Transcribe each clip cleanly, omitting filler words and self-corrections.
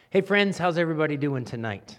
Hey friends, how's everybody doing tonight?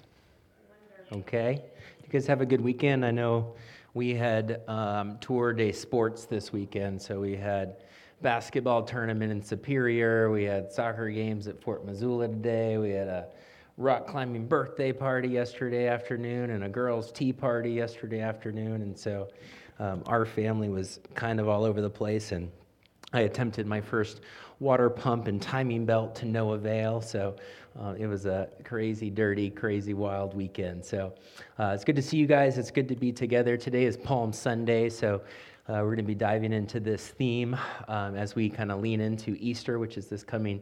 Okay. You guys have a good weekend? I know we had toured a sports this weekend, so we had basketball tournament in Superior, we had soccer games at Fort Missoula today, we had a rock climbing birthday party yesterday afternoon and a girls' tea party yesterday afternoon, and so our family was kind of all over the place, and I attempted my first water pump and timing belt to no avail, so it was a crazy, dirty, crazy, wild weekend. So it's good to see you guys. It's good to be together. Today is Palm Sunday, so we're going to be diving into this theme as we kind of lean into Easter, which is this coming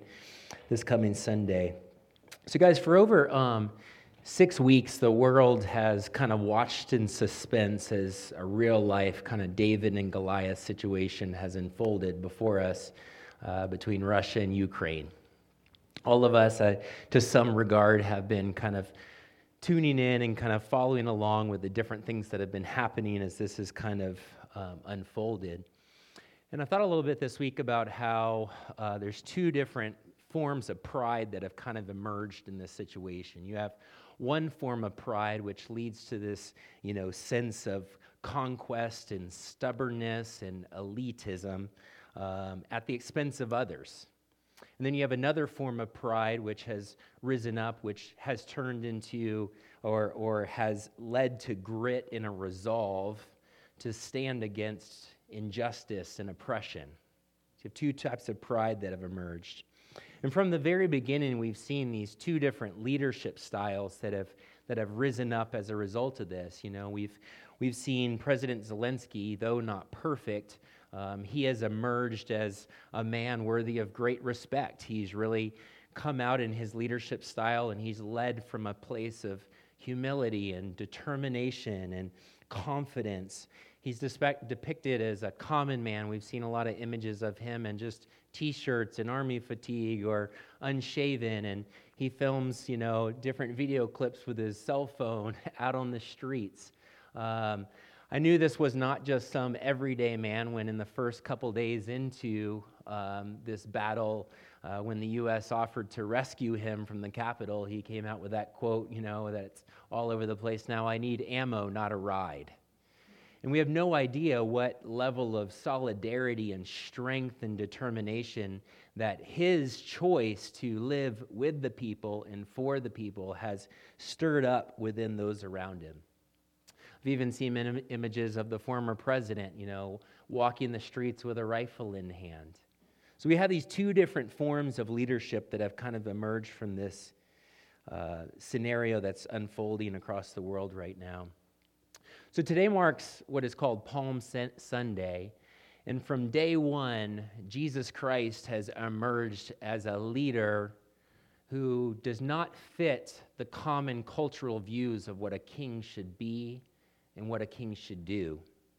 Sunday. So guys, for over 6 weeks, the world has kind of watched in suspense as a real-life kind of David and Goliath situation has unfolded before us between Russia and Ukraine. All of us, to some regard, have been kind of tuning in and kind of following along with the different things that have been happening as this has kind of unfolded. And I thought a little bit this week about how there's two different forms of pride that have kind of emerged in this situation. You have one form of pride which leads to this, sense of conquest and stubbornness and elitism at the expense of others. And then you have another form of pride which has risen up, which has turned into or has led to grit and a resolve to stand against injustice and oppression. So you have two types of pride that have emerged. And from the very beginning, we've seen these two different leadership styles that have risen up as a result of this. We've seen President Zelensky, though not perfect, he has emerged as a man worthy of great respect. He's really come out in his leadership style, and he's led from a place of humility and determination and confidence. He's depicted as a common man. We've seen a lot of images of him in just T-shirts and army fatigue or unshaven, and he films, different video clips with his cell phone out on the streets. I knew this was not just some everyday man when in the first couple days into this battle, when the U.S. offered to rescue him from the Capitol, he came out with that quote, that's all over the place now, "I need ammo, not a ride." And we have no idea what level of solidarity and strength and determination that his choice to live with the people and for the people has stirred up within those around him. I've even seen images of the former president, walking the streets with a rifle in hand. So we have these two different forms of leadership that have kind of emerged from this scenario that's unfolding across the world right now. So today marks what is called Palm Sunday, and from day one, Jesus Christ has emerged as a leader who does not fit the common cultural views of what a king should be and what a king should do.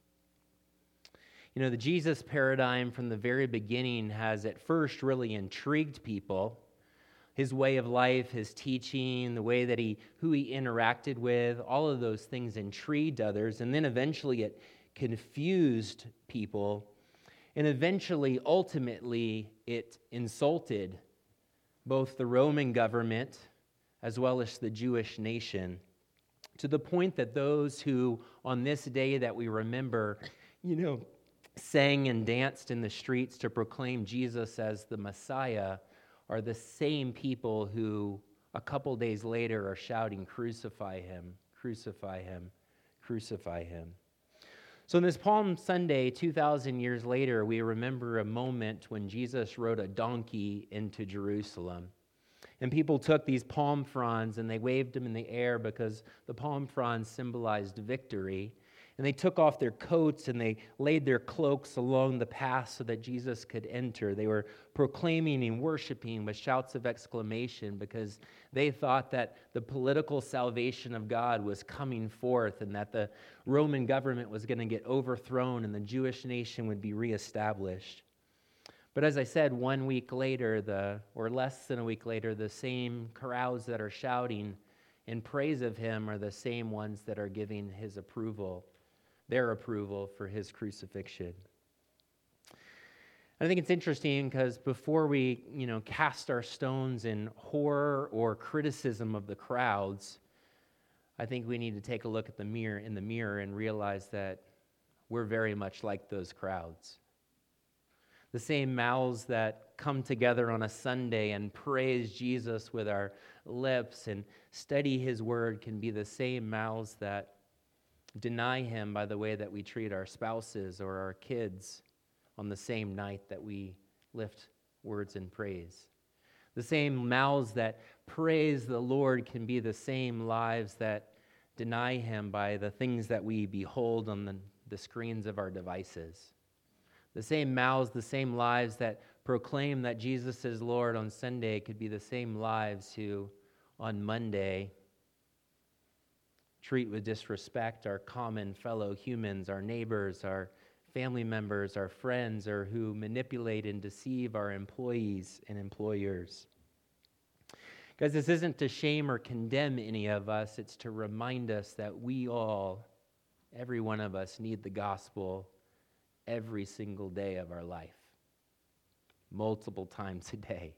The Jesus paradigm from the very beginning has at first really intrigued people. His way of life, his teaching, the way that who he interacted with, all of those things intrigued others, and then eventually it confused people, and eventually, ultimately, it insulted both the Roman government as well as the Jewish nation, to the point that those who, on this day that we remember, sang and danced in the streets to proclaim Jesus as the Messiah, are the same people who a couple days later are shouting, "Crucify him, crucify him, crucify him." So on this Palm Sunday, 2,000 years later, we remember a moment when Jesus rode a donkey into Jerusalem. And people took these palm fronds and they waved them in the air because the palm fronds symbolized victory. And they took off their coats and they laid their cloaks along the path so that Jesus could enter. They were proclaiming and worshiping with shouts of exclamation because they thought that the political salvation of God was coming forth and that the Roman government was going to get overthrown and the Jewish nation would be reestablished. But as I said, 1 week later, or less than a week later, the same crowds that are shouting in praise of him are the same ones that are giving his approval, their approval for his crucifixion. I think it's interesting because before we, cast our stones in horror or criticism of the crowds, I think we need to take a look at the mirror and realize that we're very much like those crowds. The same mouths that come together on a Sunday and praise Jesus with our lips and study his word can be the same mouths that deny him by the way that we treat our spouses or our kids on the same night that we lift words in praise. The same mouths that praise the Lord can be the same lives that deny him by the things that we behold on the screens of our devices. The same mouths, the same lives that proclaim that Jesus is Lord on Sunday could be the same lives who on Monday treat with disrespect our common fellow humans, our neighbors, our family members, our friends, or who manipulate and deceive our employees and employers. Guys, this isn't to shame or condemn any of us. It's to remind us that we all, every one of us, need the gospel every single day of our life, multiple times a day.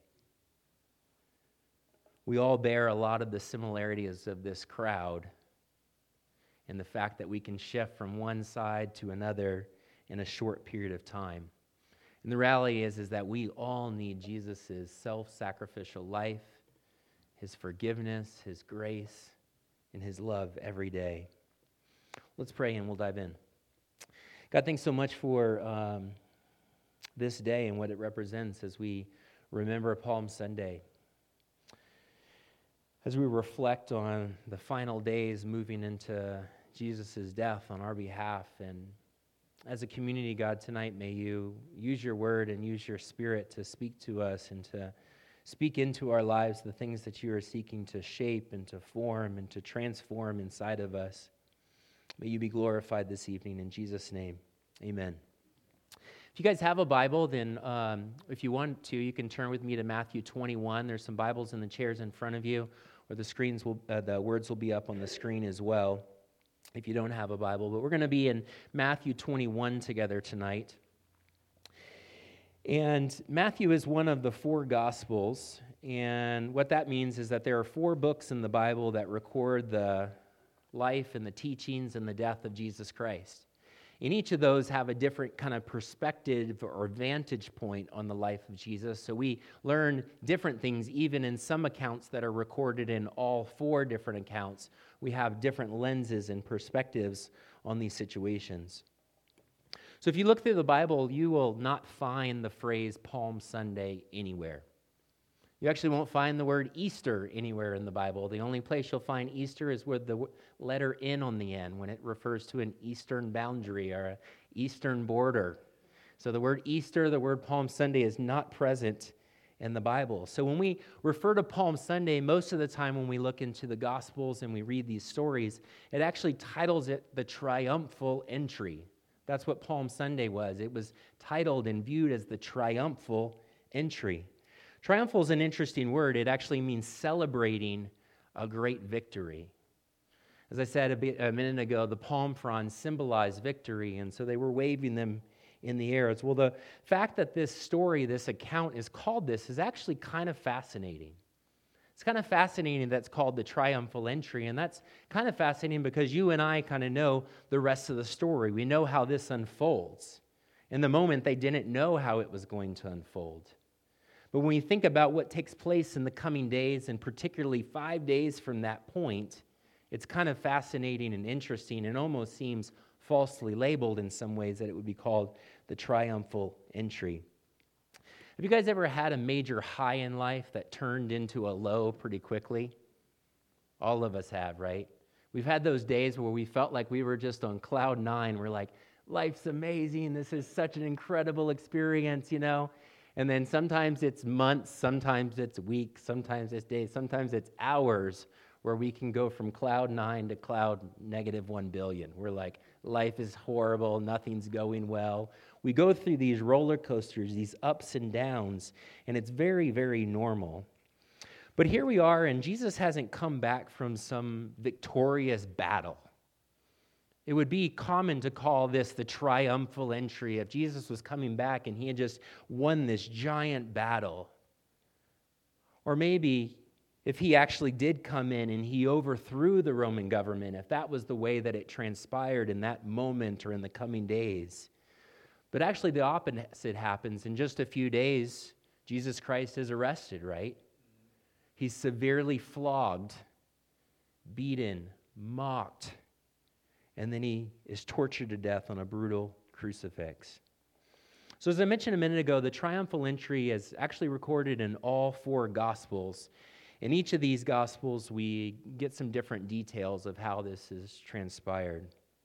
We all bear a lot of the similarities of this crowd and the fact that we can shift from one side to another in a short period of time. And the reality is that we all need Jesus' self-sacrificial life, his forgiveness, his grace, and his love every day. Let's pray and we'll dive in. God, thanks so much for this day and what it represents as we remember Palm Sunday. As we reflect on the final days moving into Jesus' death on our behalf, and as a community, God, tonight may you use your word and use your spirit to speak to us and to speak into our lives the things that you are seeking to shape and to form and to transform inside of us. May you be glorified this evening in Jesus' name. Amen. If you guys have a Bible, then if you want to, you can turn with me to Matthew 21. There's some Bibles in the chairs in front of you, or the words will be up on the screen as well if you don't have a Bible. But we're going to be in Matthew 21 together tonight. And Matthew is one of the four Gospels, and what that means is that there are four books in the Bible that record the life and the teachings and the death of Jesus Christ. And each of those have a different kind of perspective or vantage point on the life of Jesus. So we learn different things even in some accounts that are recorded in all four different accounts. We have different lenses and perspectives on these situations. So if you look through the Bible, you will not find the phrase Palm Sunday anywhere. You actually won't find the word Easter anywhere in the Bible. The only place you'll find Easter is with the letter N on the end, when it refers to an eastern boundary or an eastern border. So the word Easter, the word Palm Sunday is not present in the Bible. So when we refer to Palm Sunday, most of the time when we look into the Gospels and we read these stories, it actually titles it the triumphal entry. That's what Palm Sunday was. It was titled and viewed as the triumphal entry. Triumphal is an interesting word. It actually means celebrating a great victory. As I said a minute ago, the palm fronds symbolize victory, and so they were waving them in the air. Well, the fact that this story, this account is called this is actually kind of fascinating. It's kind of fascinating that it's called the triumphal entry, and that's kind of fascinating because you and I kind of know the rest of the story. We know how this unfolds. In the moment, they didn't know how it was going to unfold. But when you think about what takes place in the coming days, and particularly 5 days from that point, it's kind of fascinating and interesting and almost seems falsely labeled in some ways that it would be called the triumphal entry. Have you guys ever had a major high in life that turned into a low pretty quickly? All of us have, right? We've had those days where we felt like we were just on cloud nine. We're like, life's amazing. This is such an incredible experience, And then sometimes it's months, sometimes it's weeks, sometimes it's days, sometimes it's hours where we can go from cloud 9 to cloud -1 billion. We're like, life is horrible, nothing's going well. We go through these roller coasters, these ups and downs, and it's very, very normal. But here we are, and Jesus hasn't come back from some victorious battle. It would be common to call this the triumphal entry. If Jesus was coming back and he had just won this giant battle. Or maybe if he actually did come in and he overthrew the Roman government, if that was the way that it transpired in that moment or in the coming days. But actually the opposite happens. In just a few days, Jesus Christ is arrested, right? He's severely flogged, beaten, mocked, and then he is tortured to death on a brutal crucifix. So as I mentioned a minute ago, the triumphal entry is actually recorded in all four Gospels. In each of these Gospels, we get some different details of how this is transpired.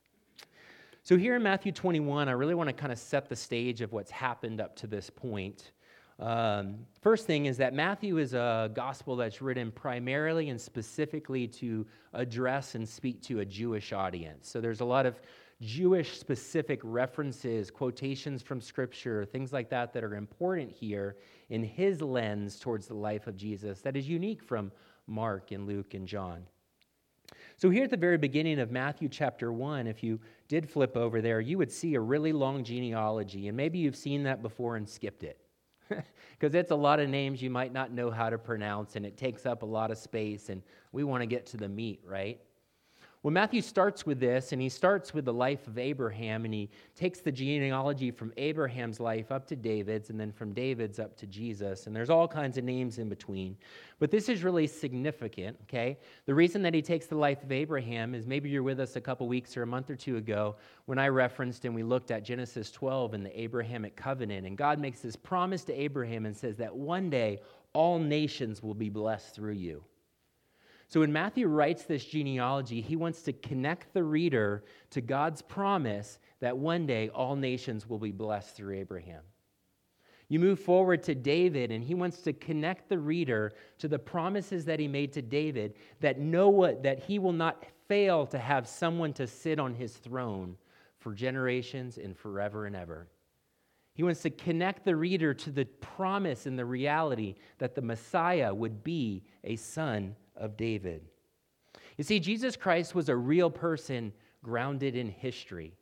So here in Matthew 21, I really want to kind of set the stage of what's happened up to this point. First thing is that Matthew is a gospel that's written primarily and specifically to address and speak to a Jewish audience. So there's a lot of Jewish-specific references, quotations from Scripture, things like that are important here in his lens towards the life of Jesus that is unique from Mark and Luke and John. So here at the very beginning of Matthew chapter 1, if you did flip over there, you would see a really long genealogy, and maybe you've seen that before and skipped it. Because it's a lot of names you might not know how to pronounce, and it takes up a lot of space, and we want to get to the meat, right? Well, Matthew starts with this, and he starts with the life of Abraham, and he takes the genealogy from Abraham's life up to David's, and then from David's up to Jesus, and there's all kinds of names in between. But this is really significant, okay? The reason that he takes the life of Abraham is maybe you're with us a couple weeks or a month or two ago when I referenced and we looked at Genesis 12 and the Abrahamic covenant, and God makes this promise to Abraham and says that one day all nations will be blessed through you. So when Matthew writes this genealogy, he wants to connect the reader to God's promise that one day all nations will be blessed through Abraham. You move forward to David, and he wants to connect the reader to the promises that he made to David that he will not fail to have someone to sit on his throne for generations and forever and ever. He wants to connect the reader to the promise and the reality that the Messiah would be a son of David. You see, Jesus Christ was a real person grounded in history.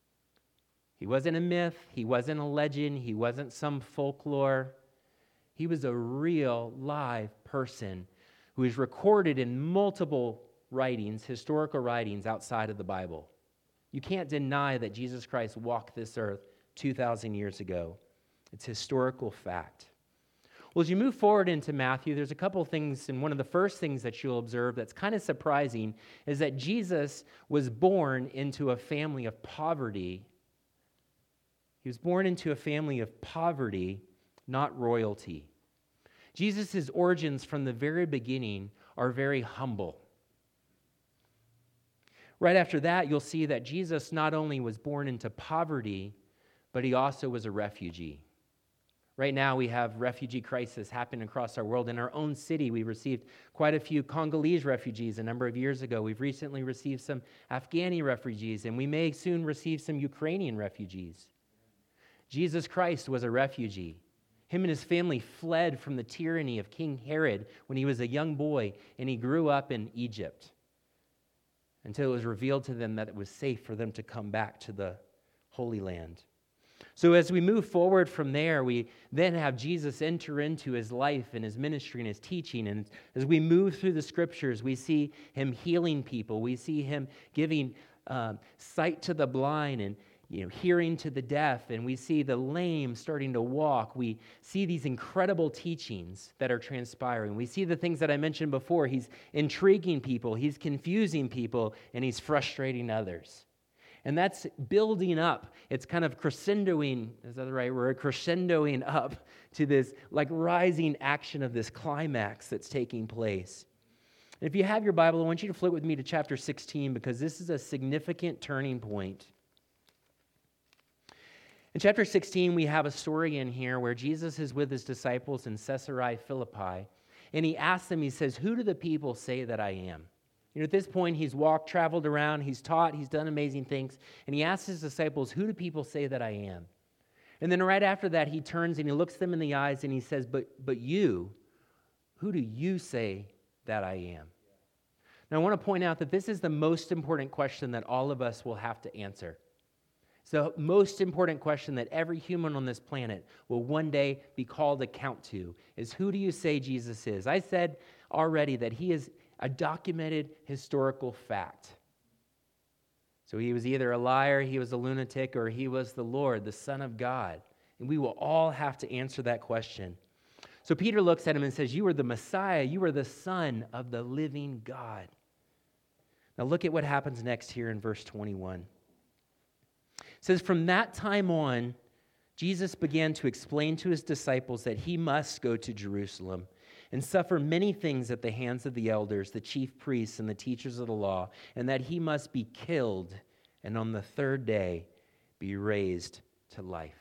He wasn't a myth, he wasn't a legend, he wasn't some folklore. He was a real, live person who is recorded in multiple writings, historical writings outside of the Bible. You can't deny that Jesus Christ walked this earth 2,000 years ago. It's historical fact. Well, as you move forward into Matthew, there's a couple things, and one of the first things that you'll observe that's kind of surprising is that Jesus was born into a family of poverty. He was born into a family of poverty, not royalty. Jesus' origins from the very beginning are very humble. Right after that, you'll see that Jesus not only was born into poverty, but he also was a refugee. Right now, we have refugee crisis happening across our world. In our own city, we received quite a few Congolese refugees a number of years ago. We've recently received some Afghani refugees, and we may soon receive some Ukrainian refugees. Jesus Christ was a refugee. Him and his family fled from the tyranny of King Herod when he was a young boy, and he grew up in Egypt until it was revealed to them that it was safe for them to come back to the Holy Land. So as we move forward from there, we then have Jesus enter into his life and his ministry and his teaching. And as we move through the Scriptures, we see him healing people. We see him giving sight to the blind and hearing to the deaf. And we see the lame starting to walk. We see these incredible teachings that are transpiring. We see the things that I mentioned before. He's intriguing people. He's confusing people. And he's frustrating others. And that's building up. It's kind of crescendoing, is that the right word? Crescendoing up to this like rising action of this climax that's taking place. And if you have your Bible, I want you to flip with me to chapter 16 because this is a significant turning point. In chapter 16, we have a story in here where Jesus is with his disciples in Caesarea Philippi. And he asks them, he says, "Who do the people say that I am?" At this point, he's walked, traveled around, he's taught, he's done amazing things, and he asks his disciples, "Who do people say that I am?" And then right after that, he turns and he looks them in the eyes and he says, but you, who do you say that I am?" Now, I want to point out that this is the most important question that all of us will have to answer. It's the most important question that every human on this planet will one day be called account to, is who do you say Jesus is? I said already that he is a documented historical fact. So he was either a liar, he was a lunatic, or he was the Lord, the Son of God. And we will all have to answer that question. So Peter looks at him and says, you are the Messiah, you are the Son of the living God. Now look at what happens next here in verse 21. It says, from that time on, Jesus began to explain to his disciples that he must go to Jerusalem and suffer many things at the hands of the elders, the chief priests, and the teachers of the law, and that he must be killed and on the third day be raised to life.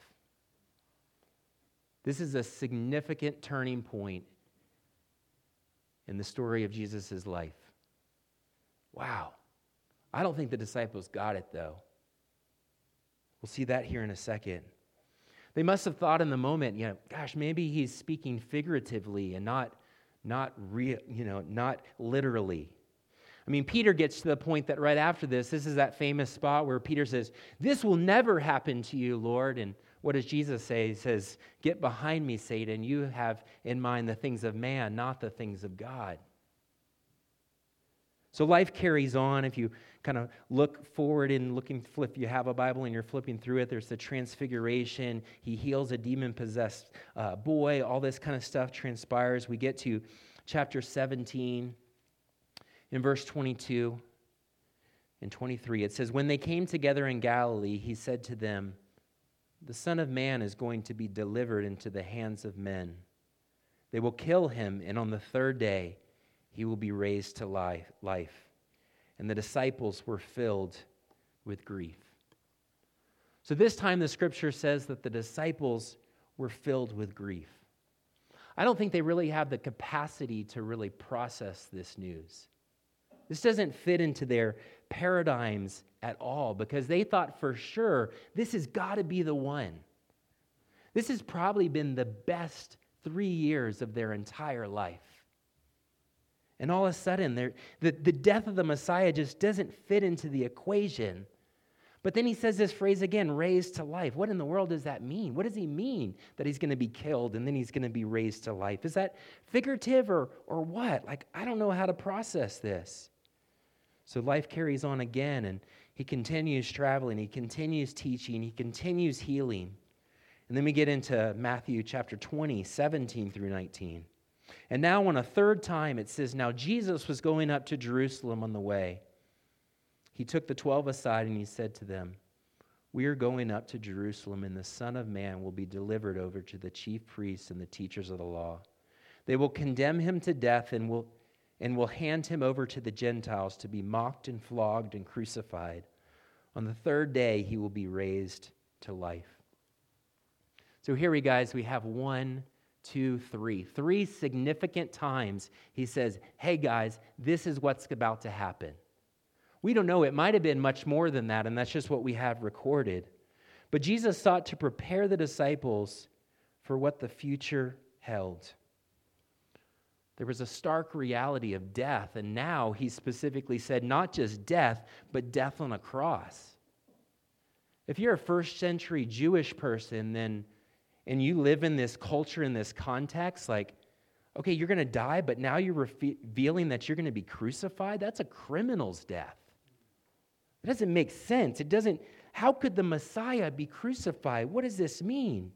This is a significant turning point in the story of Jesus' life. Wow. I don't think the disciples got it, though. We'll see that here in a second. They must have thought in the moment, gosh, maybe he's speaking figuratively and not literally. I mean, Peter gets to the point that right after this is that famous spot where Peter says, this will never happen to you, Lord. And what does Jesus say? He says, get behind me, Satan. You have in mind the things of man, not the things of God. So life carries on. If you kind of look forward and if you have a Bible and you're flipping through it, there's the transfiguration. He heals a demon-possessed boy. All this kind of stuff transpires. We get to chapter 17 in verse 22 and 23. It says, when they came together in Galilee, he said to them, the Son of Man is going to be delivered into the hands of men. They will kill him, and on the third day he will be raised to life. And the disciples were filled with grief. So this time the scripture says that the disciples were filled with grief. I don't think they really have the capacity to really process this news. This doesn't fit into their paradigms at all because they thought for sure this has got to be the one. This has probably been the best 3 years of their entire life. And all of a sudden, the death of the Messiah just doesn't fit into the equation. But then he says this phrase again, raised to life. What in the world does that mean? What does he mean that he's going to be killed and then he's going to be raised to life? Is that figurative or what? I don't know how to process this. So life carries on again, and he continues traveling, he continues teaching, he continues healing. And then we get into Matthew chapter 20, 17 through 19. And now on a third time, it says, now Jesus was going up to Jerusalem on the way. He took the 12 aside and he said to them, we are going up to Jerusalem, and the Son of Man will be delivered over to the chief priests and the teachers of the law. They will condemn him to death and will hand him over to the Gentiles to be mocked and flogged and crucified. On the third day, he will be raised to life. So here we have 1, 2, 3. 3 significant times he says, hey guys, this is what's about to happen. We don't know. It might have been much more than that, and that's just what we have recorded. But Jesus sought to prepare the disciples for what the future held. There was a stark reality of death, and now he specifically said not just death, but death on a cross. If you're a first century Jewish person, and you live in this culture, in this context, okay, you're going to die, but now you're revealing that you're going to be crucified, that's a criminal's death. It doesn't make sense. How could the Messiah be crucified? What does this mean?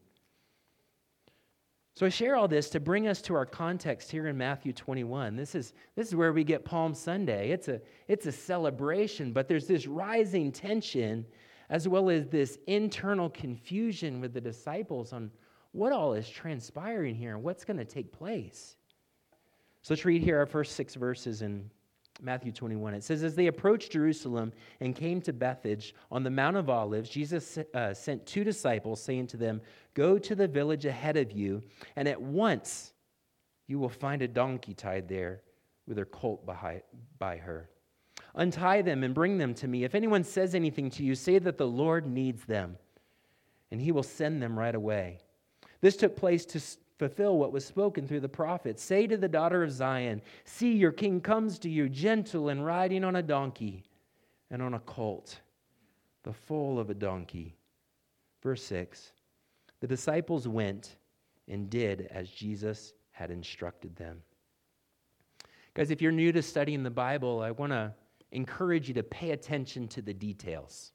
So I share all this to bring us to our context here in Matthew 21. This is where we get Palm Sunday. It's a celebration, but there's this rising tension as well as this internal confusion with the disciples on what all is transpiring here and what's going to take place. So let's read here our first 6 verses in Matthew 21. It says, as they approached Jerusalem and came to Bethphage on the Mount of Olives, Jesus sent 2 disciples, saying to them, go to the village ahead of you, and at once you will find a donkey tied there with her colt by her. Untie them and bring them to me. If anyone says anything to you, say that the Lord needs them, and he will send them right away. This took place to fulfill what was spoken through the prophet. Say to the daughter of Zion, see, your king comes to you, gentle and riding on a donkey and on a colt, the foal of a donkey. Verse 6, the disciples went and did as Jesus had instructed them. Guys, if you're new to studying the Bible, I want to encourage you to pay attention to the details.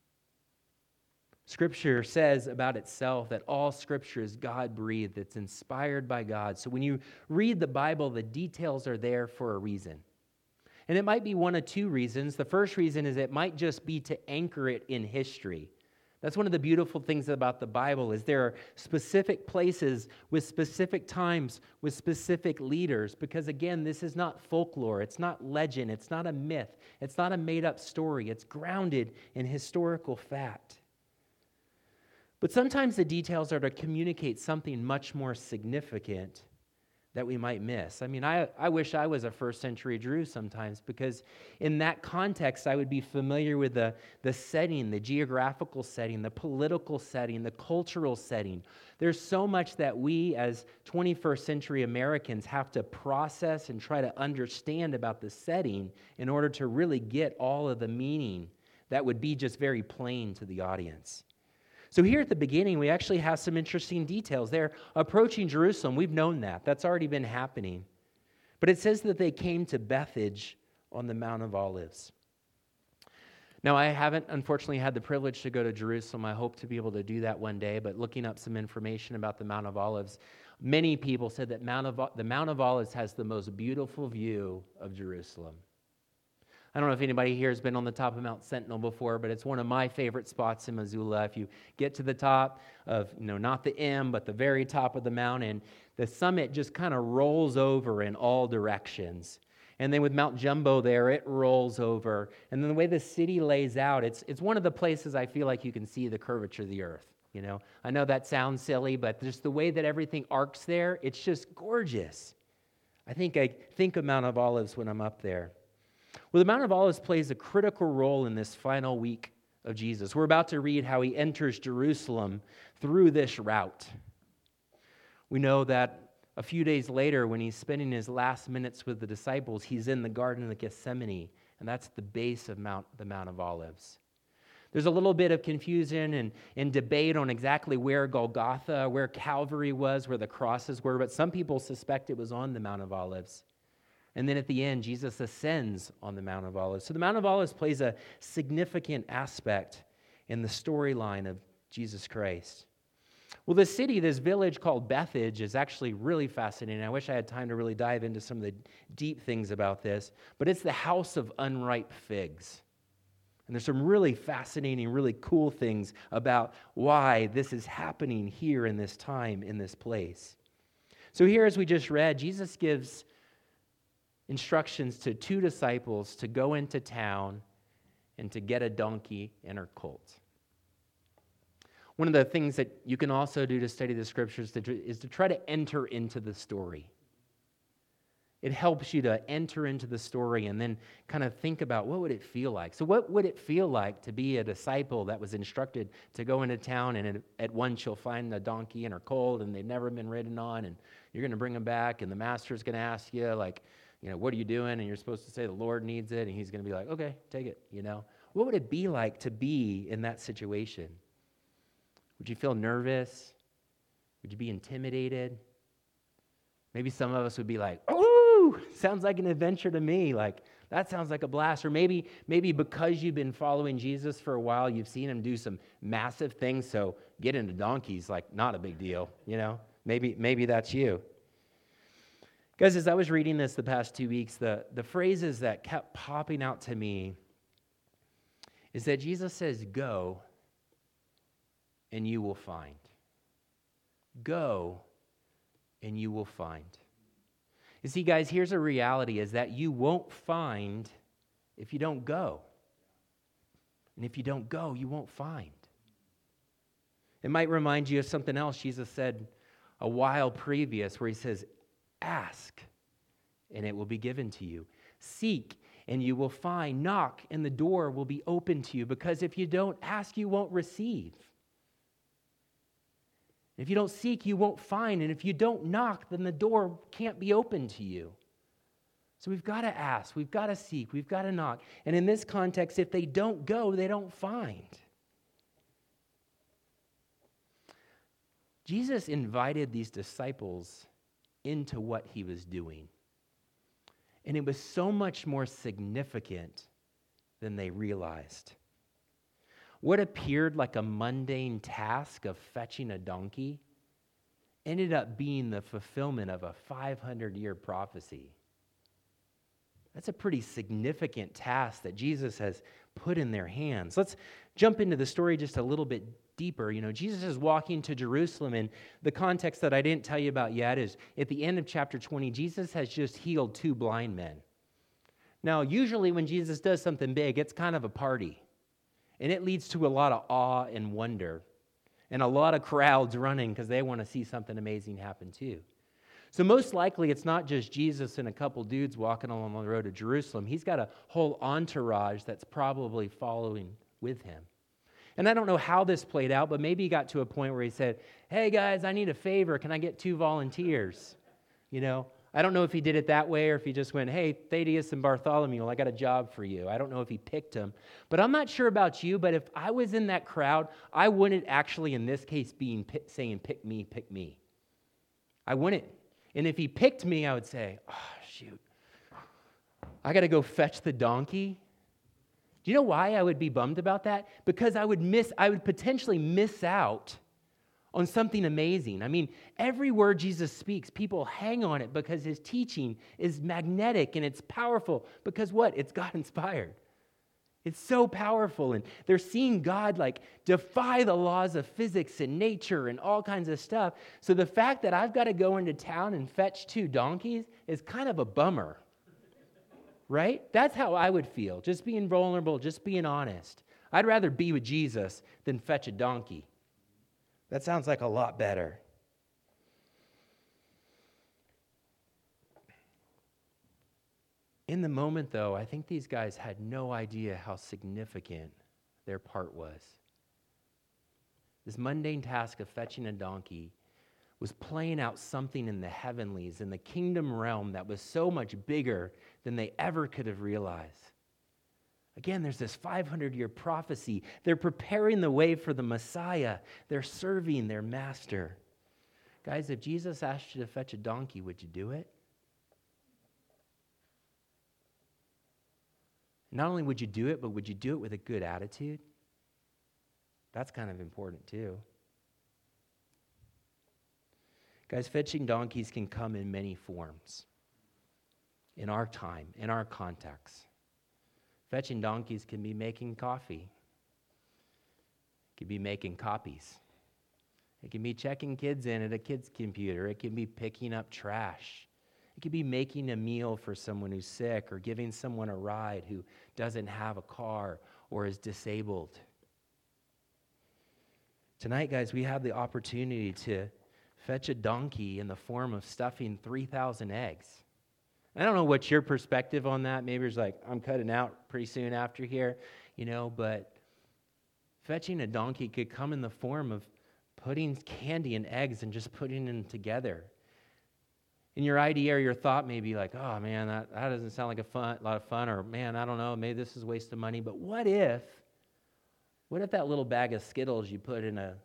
Scripture says about itself that all Scripture is God-breathed. It's inspired by God. So when you read the Bible, the details are there for a reason. And it might be one of two reasons. The first reason is it might just be to anchor it in history. That's one of the beautiful things about the Bible is there are specific places with specific times with specific leaders because, again, this is not folklore. It's not legend. It's not a myth. It's not a made-up story. It's grounded in historical fact. But sometimes the details are to communicate something much more significant that we might miss. I mean, I wish I was a first century Jew sometimes because in that context, I would be familiar with the setting, the geographical setting, the political setting, the cultural setting. There's so much that we as 21st century Americans have to process and try to understand about the setting in order to really get all of the meaning that would be just very plain to the audience. So here at the beginning, we actually have some interesting details. They're approaching Jerusalem. We've known that. That's already been happening. But it says that they came to Bethphage on the Mount of Olives. Now, I haven't, unfortunately, had the privilege to go to Jerusalem. I hope to be able to do that one day. But looking up some information about the Mount of Olives, many people said that the Mount of Olives has the most beautiful view of Jerusalem. I don't know if anybody here has been on the top of Mount Sentinel before, but it's one of my favorite spots in Missoula. If you get to the top of, not the M, but the very top of the mountain, the summit just kind of rolls over in all directions. And then with Mount Jumbo there, it rolls over. And then the way the city lays out, it's one of the places I feel like you can see the curvature of the earth. I know that sounds silly, but just the way that everything arcs there, it's just gorgeous. I think of Mount of Olives when I'm up there. Well, the Mount of Olives plays a critical role in this final week of Jesus. We're about to read how he enters Jerusalem through this route. We know that a few days later, when he's spending his last minutes with the disciples, he's in the Garden of Gethsemane, and that's the base of the Mount of Olives. There's a little bit of confusion and debate on exactly where Golgotha, where Calvary was, where the crosses were, but some people suspect it was on the Mount of Olives. And then at the end, Jesus ascends on the Mount of Olives. So the Mount of Olives plays a significant aspect in the storyline of Jesus Christ. Well, this city, this village called Bethphage is actually really fascinating. I wish I had time to really dive into some of the deep things about this, but it's the house of unripe figs. And there's some really fascinating, really cool things about why this is happening here in this time, in this place. So here, as we just read, Jesus gives instructions to two disciples to go into town and to get a donkey and her colt. One of the things that you can also do to study the scriptures is to try to enter into the story. It helps you to enter into the story and then kind of think about what would it feel like. So what would it feel like to be a disciple that was instructed to go into town and at once you'll find a donkey and her colt and they've never been ridden on and you're going to bring them back and the master's going to ask you what are you doing? And you're supposed to say the Lord needs it. And he's going to be like, okay, take it, What would it be like to be in that situation? Would you feel nervous? Would you be intimidated? Maybe some of us would be like, oh, sounds like an adventure to me. That sounds like a blast. Or maybe because you've been following Jesus for a while, you've seen him do some massive things. So getting into donkeys, not a big deal, Maybe that's you. Guys, as I was reading this the past 2 weeks, the phrases that kept popping out to me is that Jesus says, go, and you will find. Go, and you will find. You see, guys, here's a reality, is that you won't find if you don't go. And if you don't go, you won't find. It might remind you of something else Jesus said a while previous, where he says, ask, and it will be given to you. Seek, and you will find. Knock, and the door will be open to you. Because if you don't ask, you won't receive. If you don't seek, you won't find. And if you don't knock, then the door can't be opened to you. So we've got to ask, we've got to seek, we've got to knock. And in this context, if they don't go, they don't find. Jesus invited these disciples into what he was doing. And it was so much more significant than they realized. What appeared like a mundane task of fetching a donkey ended up being the fulfillment of a 500-year prophecy. That's a pretty significant task that Jesus has put in their hands. Let's jump into the story just a little bit deeper. Jesus is walking to Jerusalem, and the context that I didn't tell you about yet is at the end of chapter 20, Jesus has just healed 2 blind men. Now, usually when Jesus does something big, it's kind of a party. And it leads to a lot of awe and wonder and a lot of crowds running because they want to see something amazing happen too. So most likely it's not just Jesus and a couple dudes walking along the road to Jerusalem. He's got a whole entourage that's probably following with him. And I don't know how this played out, but maybe he got to a point where he said, hey guys, I need a favor. Can I get 2 volunteers? I don't know if he did it that way or if he just went, hey, Thaddeus and Bartholomew, I got a job for you. I don't know if he picked them. But I'm not sure about you, but if I was in that crowd, I wouldn't actually, in this case, be saying, pick me, pick me. I wouldn't. And if he picked me, I would say, oh, shoot, I got to go fetch the donkey. Do you know why I would be bummed about that? Because I would potentially miss out on something amazing. I mean, every word Jesus speaks, people hang on it because his teaching is magnetic and it's powerful because what? It's God-inspired. It's so powerful, and they're seeing God defy the laws of physics and nature and all kinds of stuff. So the fact that I've got to go into town and fetch 2 donkeys is kind of a bummer, right? That's how I would feel, just being vulnerable, just being honest. I'd rather be with Jesus than fetch a donkey. That sounds like a lot better. In the moment, though, I think these guys had no idea how significant their part was. This mundane task of fetching a donkey was playing out something in the heavenlies, in the kingdom realm that was so much bigger than they ever could have realized. Again, there's this 500-year prophecy. They're preparing the way for the Messiah. They're serving their master. Guys, if Jesus asked you to fetch a donkey, would you do it? Not only would you do it, but would you do it with a good attitude? That's kind of important too. Guys, fetching donkeys can come in many forms. In our time, in our context. Fetching donkeys can be making coffee. It can be making copies. It can be checking kids in at a kid's computer. It can be picking up trash. It could be making a meal for someone who's sick or giving someone a ride who doesn't have a car or is disabled. Tonight, guys, we have the opportunity to fetch a donkey in the form of stuffing 3,000 eggs. I don't know what's your perspective on that. Maybe it's like, I'm cutting out pretty soon after here, but fetching a donkey could come in the form of putting candy and eggs and just putting them together. And your idea or your thought may be like, oh man, that doesn't sound like a lot of fun, or man, I don't know, maybe this is a waste of money. But what if that little bag of Skittles you put in a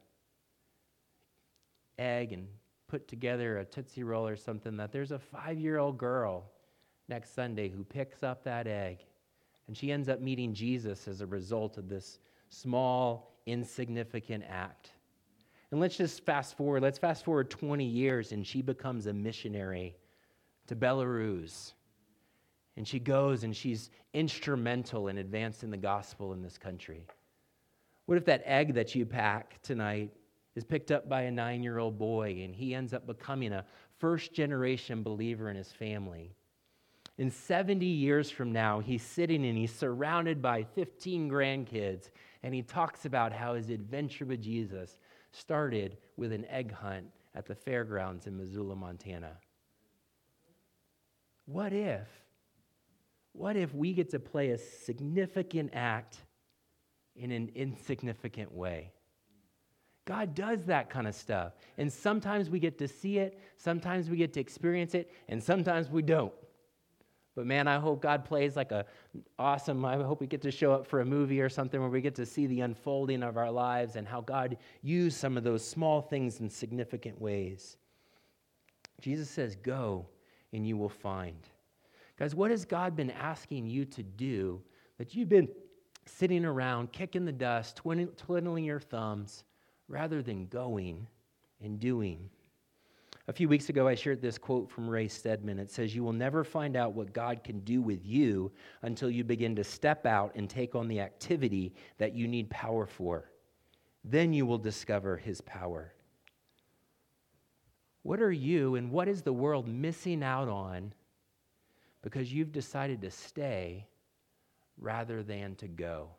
egg and put together a Tootsie Roll or something, that there's a 5-year-old girl next Sunday who picks up that egg, and she ends up meeting Jesus as a result of this small, insignificant act. And let's just fast forward. Let's fast forward 20 years, and she becomes a missionary to Belarus. And she goes, and she's instrumental in advancing the gospel in this country. What if that egg that you pack tonight is picked up by a 9-year-old boy, and he ends up becoming a first-generation believer in his family? In 70 years from now, he's sitting and he's surrounded by 15 grandkids, and he talks about how his adventure with Jesus started with an egg hunt at the fairgrounds in Missoula, Montana. What if we get to play a significant act in an insignificant way? God does that kind of stuff. And sometimes we get to see it, sometimes we get to experience it, and sometimes we don't. But man, I hope God plays like I hope we get to show up for a movie or something where we get to see the unfolding of our lives and how God used some of those small things in significant ways. Jesus says, go and you will find. Guys, what has God been asking you to do that you've been sitting around, kicking the dust, twiddling your thumbs, rather than going and doing? A few weeks ago, I shared this quote from Ray Stedman. It says, you will never find out what God can do with you until you begin to step out and take on the activity that you need power for. Then you will discover his power. What are you and what is the world missing out on because you've decided to stay rather than to go?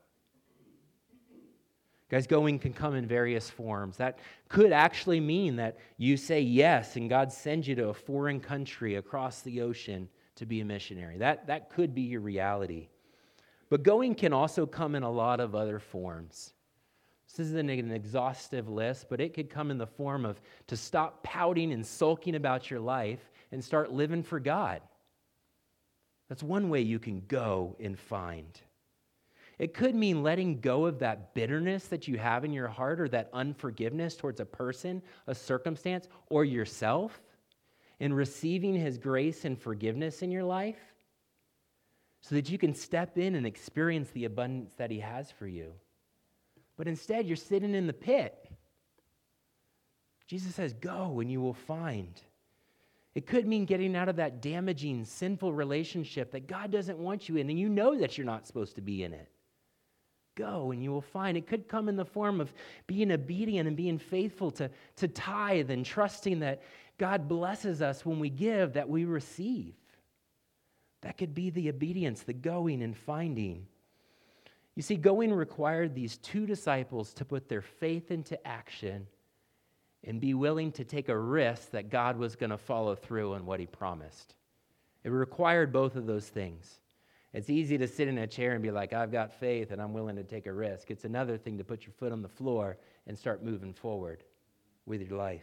Guys, going can come in various forms. That could actually mean that you say yes and God sends you to a foreign country across the ocean to be a missionary. That could be your reality. But going can also come in a lot of other forms. This isn't an exhaustive list, but it could come in the form of to stop pouting and sulking about your life and start living for God. That's one way you can go and find. It could mean letting go of that bitterness that you have in your heart or that unforgiveness towards a person, a circumstance, or yourself, and receiving his grace and forgiveness in your life so that you can step in and experience the abundance that he has for you. But instead, you're sitting in the pit. Jesus says, go and you will find. It could mean getting out of that damaging, sinful relationship that God doesn't want you in, and you know that you're not supposed to be in it. Go and you will find. It could come in the form of being obedient and being faithful to tithe and trusting that God blesses us when we give, that we receive. That could be the obedience, the going and finding. You see, going required these two disciples to put their faith into action and be willing to take a risk that God was going to follow through on what he promised. It required both of those things. It's easy to sit in a chair and be like, I've got faith and I'm willing to take a risk. It's another thing to put your foot on the floor and start moving forward with your life.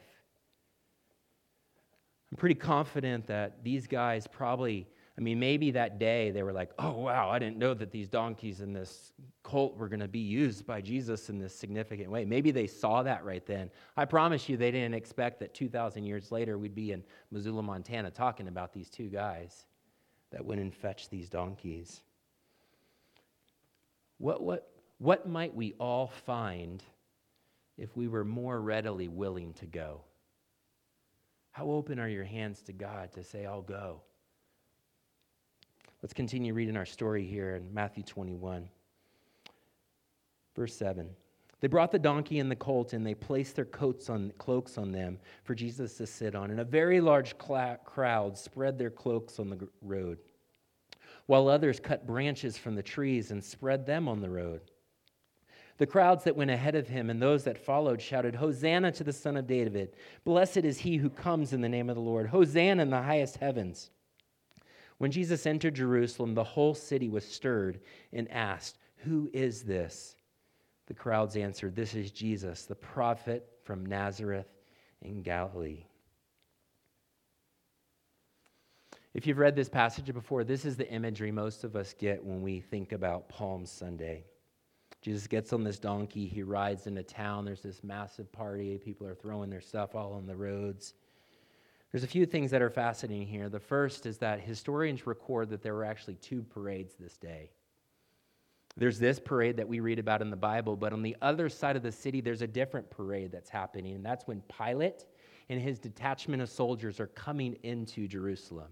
I'm pretty confident that these guys maybe that day they were like, oh, wow, I didn't know that these donkeys in this cult were going to be used by Jesus in this significant way. Maybe they saw that right then. I promise you they didn't expect that 2,000 years later we'd be in Missoula, Montana talking about these two guys that went and fetched these donkeys. What might we all find if we were more readily willing to go? How open are your hands to God to say, I'll go? Let's continue reading our story here in Matthew 21. Verse 7. They brought the donkey and the colt, and they placed their cloaks on them for Jesus to sit on. And a very large crowd spread their cloaks on the road, while others cut branches from the trees and spread them on the road. The crowds that went ahead of him and those that followed shouted, Hosanna to the Son of David. Blessed is he who comes in the name of the Lord. Hosanna in the highest heavens. When Jesus entered Jerusalem, the whole city was stirred and asked, who is this? The crowds answered, this is Jesus, the prophet from Nazareth in Galilee. If you've read this passage before, this is the imagery most of us get when we think about Palm Sunday. Jesus gets on this donkey, he rides into town, there's this massive party, people are throwing their stuff all on the roads. There's a few things that are fascinating here. The first is that historians record that there were actually two parades this day. There's this parade that we read about in the Bible, but on the other side of the city, there's a different parade that's happening, and that's when Pilate and his detachment of soldiers are coming into Jerusalem.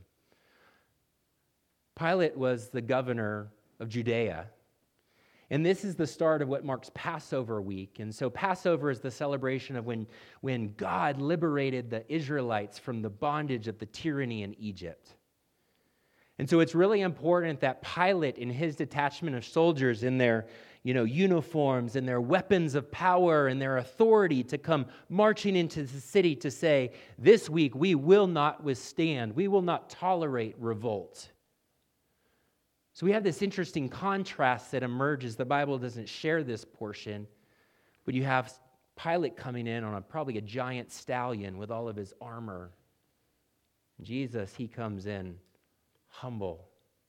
Pilate was the governor of Judea, and this is the start of what marks Passover week. And so Passover is the celebration of when God liberated the Israelites from the bondage of the tyranny in Egypt. And so it's really important that Pilate and his detachment of soldiers in their uniforms and their weapons of power and their authority to come marching into the city to say, this week we will not withstand, we will not tolerate revolt. So we have this interesting contrast that emerges. The Bible doesn't share this portion, but you have Pilate coming in on probably a giant stallion with all of his armor. Jesus, he comes in humble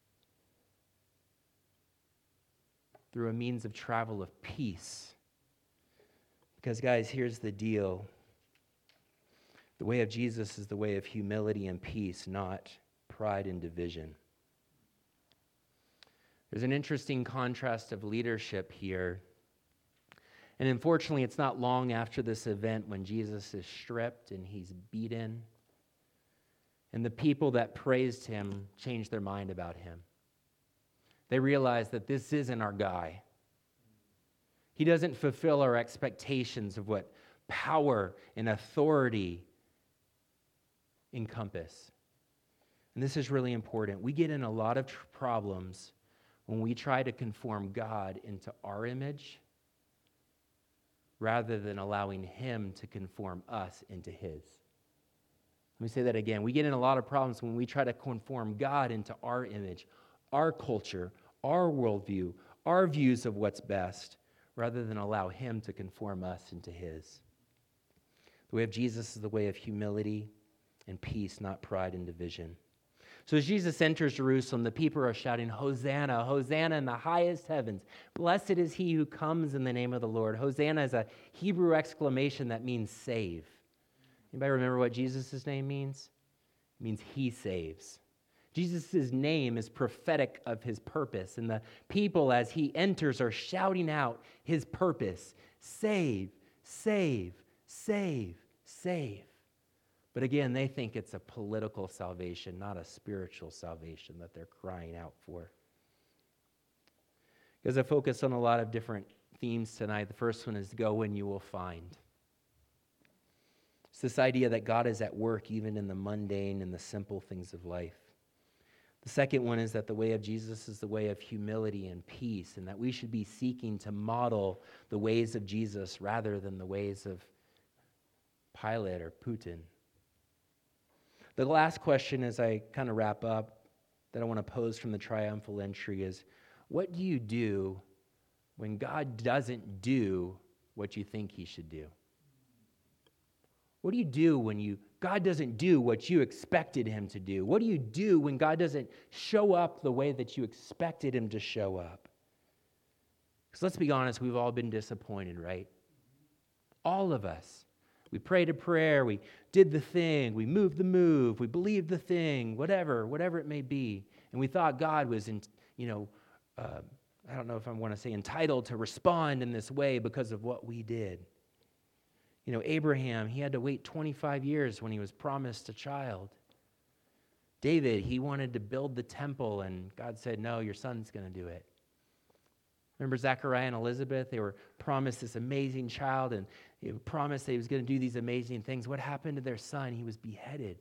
through a means of travel of peace. Because, guys, here's the deal. The way of Jesus is the way of humility and peace, not pride and division. There's an interesting contrast of leadership here. And unfortunately, it's not long after this event when Jesus is stripped and he's beaten. And the people that praised him changed their mind about him. They realized that this isn't our guy. He doesn't fulfill our expectations of what power and authority encompass. And this is really important. We get in a lot of problems when we try to conform God into our image rather than allowing him to conform us into his. Let me say that again. We get in a lot of problems when we try to conform God into our image, our culture, our worldview, our views of what's best, rather than allow him to conform us into his. The way of Jesus is the way of humility and peace, not pride and division. So as Jesus enters Jerusalem, the people are shouting, Hosanna, Hosanna in the highest heavens. Blessed is he who comes in the name of the Lord. Hosanna is a Hebrew exclamation that means save. Anybody remember what Jesus' name means? It means he saves. Jesus' name is prophetic of his purpose, and the people, as he enters, are shouting out his purpose. Save, save, save, save. But again, they think it's a political salvation, not a spiritual salvation that they're crying out for. Because I focus on a lot of different themes tonight. The first one is go and you will find. It's this idea that God is at work even in the mundane and the simple things of life. The second one is that the way of Jesus is the way of humility and peace, and that we should be seeking to model the ways of Jesus rather than the ways of Pilate or Putin. The last question as I kind of wrap up that I want to pose from the triumphal entry is, what do you do when God doesn't do what you think he should do? What do you do when God doesn't do what you expected him to do? What do you do when God doesn't show up the way that you expected him to show up? Because let's be honest, we've all been disappointed, right? All of us. We prayed a prayer, we did the thing, we moved the move, we believed the thing, whatever it may be. And we thought God was, I don't know if I want to say entitled to respond in this way because of what we did. Abraham, he had to wait 25 years when he was promised a child. David, he wanted to build the temple, and God said, no, your son's going to do it. Remember Zechariah and Elizabeth? They were promised this amazing child, and he promised that he was going to do these amazing things. What happened to their son? He was beheaded.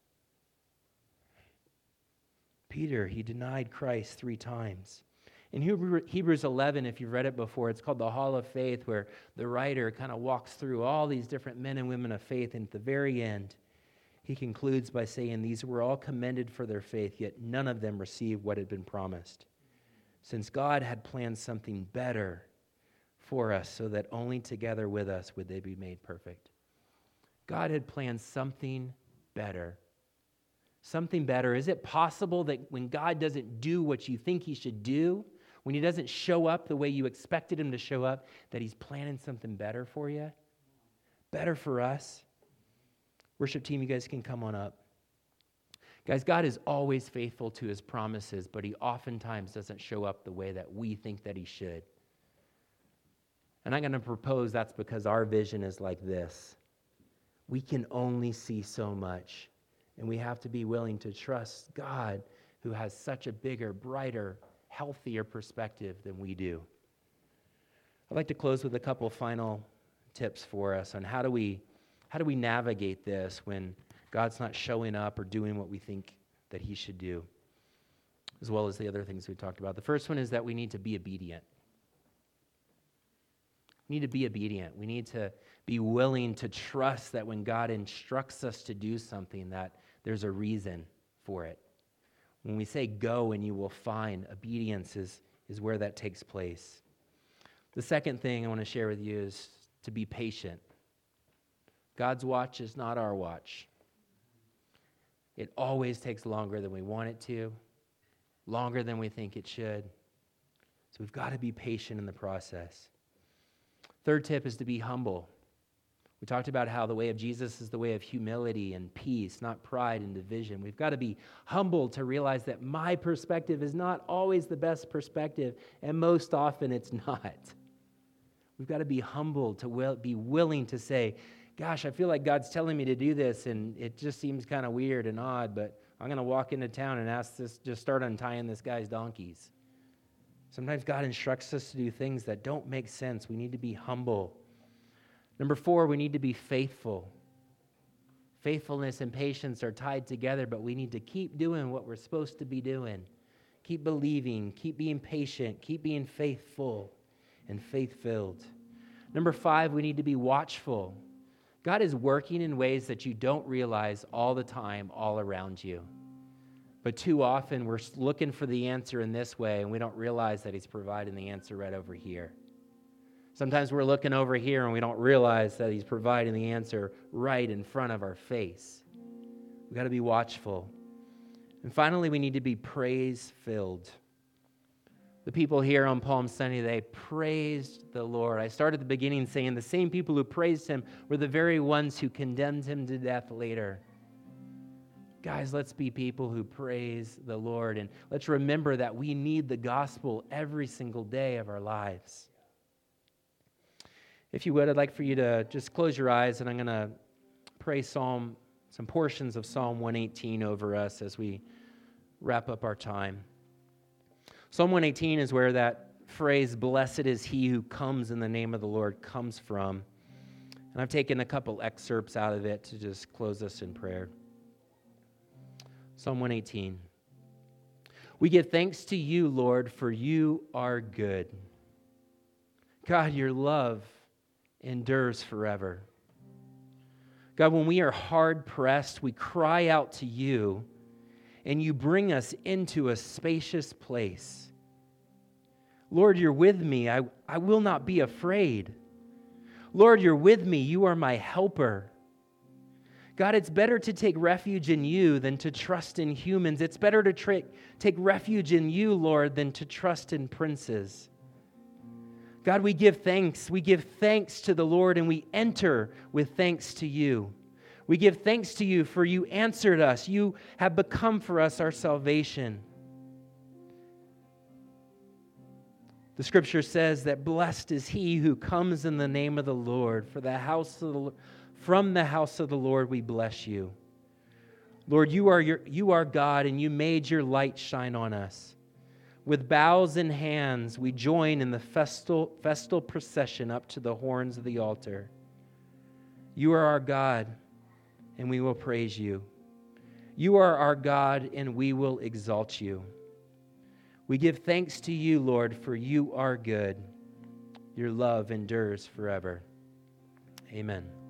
Peter, he denied Christ 3 times. In Hebrews 11, if you've read it before, it's called the Hall of Faith, where the writer kind of walks through all these different men and women of faith, and at the very end, he concludes by saying, these were all commended for their faith, yet none of them received what had been promised, since God had planned something better for us, so that only together with us would they be made perfect. God had planned something better. Something better. Is it possible that when God doesn't do what you think he should do, when he doesn't show up the way you expected him to show up, that he's planning something better for you? Better for us? Worship team, you guys can come on up. Guys, God is always faithful to his promises, but he oftentimes doesn't show up the way that we think that he should. And I'm going to propose that's because our vision is like this. We can only see so much, and we have to be willing to trust God, who has such a bigger, brighter, healthier perspective than we do. I'd like to close with a couple final tips for us on how do we navigate this when God's not showing up or doing what we think that he should do, as well as the other things we talked about. The first one is that we need to be obedient. We need to be obedient. We need to be willing to trust that when God instructs us to do something, that there's a reason for it. When we say go and you will find, obedience is where that takes place. The second thing I want to share with you is to be patient. God's watch is not our watch. It always takes longer than we want it to, longer than we think it should. So we've got to be patient in the process. Third tip is to be humble. We talked about how the way of Jesus is the way of humility and peace, not pride and division. We've got to be humble to realize that my perspective is not always the best perspective, and most often it's not. We've got to be humble to be willing to say, gosh, I feel like God's telling me to do this, and it just seems kind of weird and odd, but I'm going to walk into town and just start untying this guy's donkeys. Sometimes God instructs us to do things that don't make sense. We need to be humble. Number 4, we need to be faithful. Faithfulness and patience are tied together, but we need to keep doing what we're supposed to be doing. Keep believing, keep being patient, keep being faithful and faith-filled. Number 5, we need to be watchful. God is working in ways that you don't realize all the time, all around you. But too often we're looking for the answer in this way, and we don't realize that He's providing the answer right over here. Sometimes we're looking over here and we don't realize that He's providing the answer right in front of our face. We've got to be watchful. And finally, we need to be praise-filled. The people here on Palm Sunday, they praised the Lord. I started at the beginning saying the same people who praised Him were the very ones who condemned Him to death later. Guys, let's be people who praise the Lord, and let's remember that we need the gospel every single day of our lives. If you would, I'd like for you to just close your eyes, and I'm going to pray some portions of Psalm 118 over us as we wrap up our time. Psalm 118 is where that phrase, blessed is he who comes in the name of the Lord, comes from. And I've taken a couple excerpts out of it to just close us in prayer. Psalm 118. We give thanks to you, Lord, for you are good. God, your love endures forever. God, when we are hard pressed, we cry out to you, and you bring us into a spacious place. Lord, you're with me. I will not be afraid. Lord, you're with me. You are my helper. God, it's better to take refuge in you than to trust in humans. It's better to take refuge in you, Lord, than to trust in princes. God, we give thanks. We give thanks to the Lord, and we enter with thanks to you. We give thanks to you, for you answered us. You have become for us our salvation. The scripture says that blessed is he who comes in the name of the Lord. From the house of the Lord we bless you. Lord, you are God, and you made your light shine on us. With bows in hands, we join in the festal procession up to the horns of the altar. You are our God, and we will praise you. You are our God, and we will exalt you. We give thanks to you, Lord, for you are good. Your love endures forever. Amen.